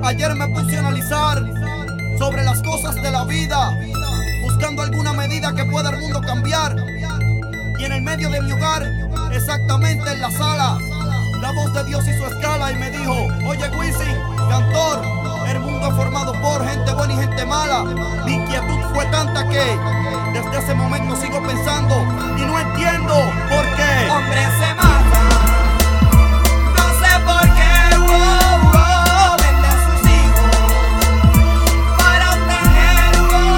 Ayer me puse a analizar sobre las cosas de la vida, buscando alguna medida que pueda el mundo cambiar. Y en el medio de mi hogar, exactamente en la sala, la voz de Dios hizo escala y me dijo: oye Wisin, cantor, el mundo es formado por gente buena y gente mala. Mi inquietud fue tanta que desde ese momento sigo pensando y no entiendo por qué. Hombres se matan, no sé por qué. Venden sus hijos para obtener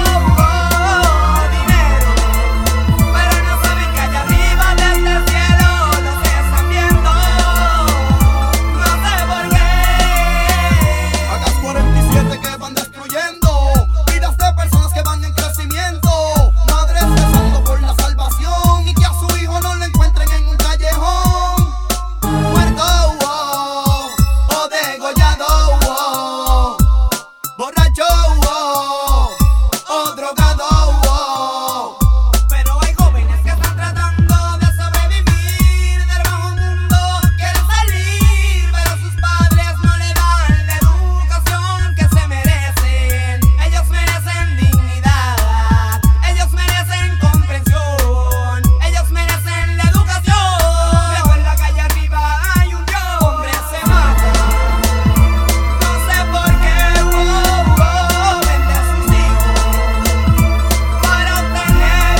dinero, pero no saben que allá arriba desde el cielo los están viendo. No sé por qué. Hagas 47 que van destruyendo vidas de personas que van en crecimiento, madres rezando por la salvación y que a su hijo no lo encuentren en un callejón muerto o degollado, borracho o drogado. Pero hay jóvenes que están tratando de sobrevivir del bajo mundo, quieren salir, pero sus padres no le dan la educación que se merecen. Ellos merecen dignidad, ellos merecen comprensión, ellos merecen la educación. Recuerda que allá arriba hay un Dios. Hombres se matan, no sé por qué. Venden sus hijos para obtener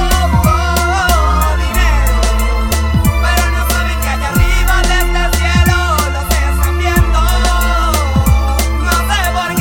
dinero, pero no saben que allá arriba desde el cielo los están viendo. No sé por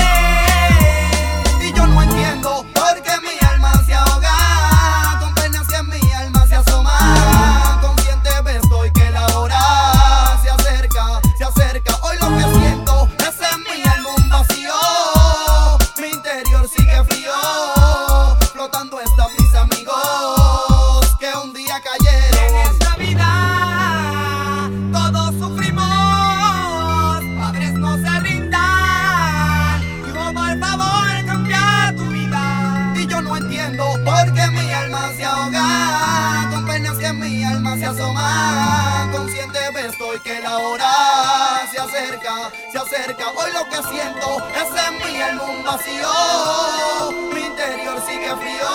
qué. Y yo no entiendo por qué mi alma se ahoga, con penas que en mi alma se asoma. Consciente estoy que la hora se acerca, se acerca. Hoy lo que siento es en mi alma un vacío, mi interior sigue frío, flotando están mis amigos que un día En cayeron. esta vida todos sufrimos, padres no se rindan. Hijo, por favor, cambia tu vida. Y yo no entiendo por qué mi alma se ahoga, con penas que en mi alma se asoma. Consciente estoy que la hora se acerca, se acerca. Hoy lo que siento es en mi alma un vacío, mi interior sigue frío,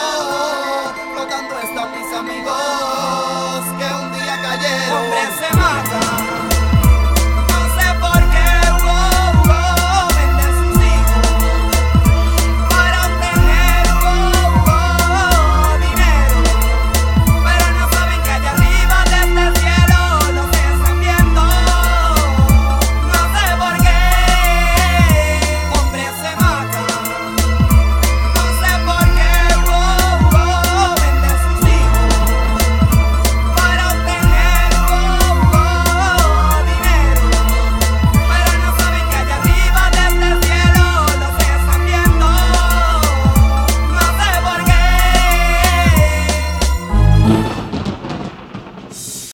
flotando están mis amigos que un día cayeron. Hombres se matan.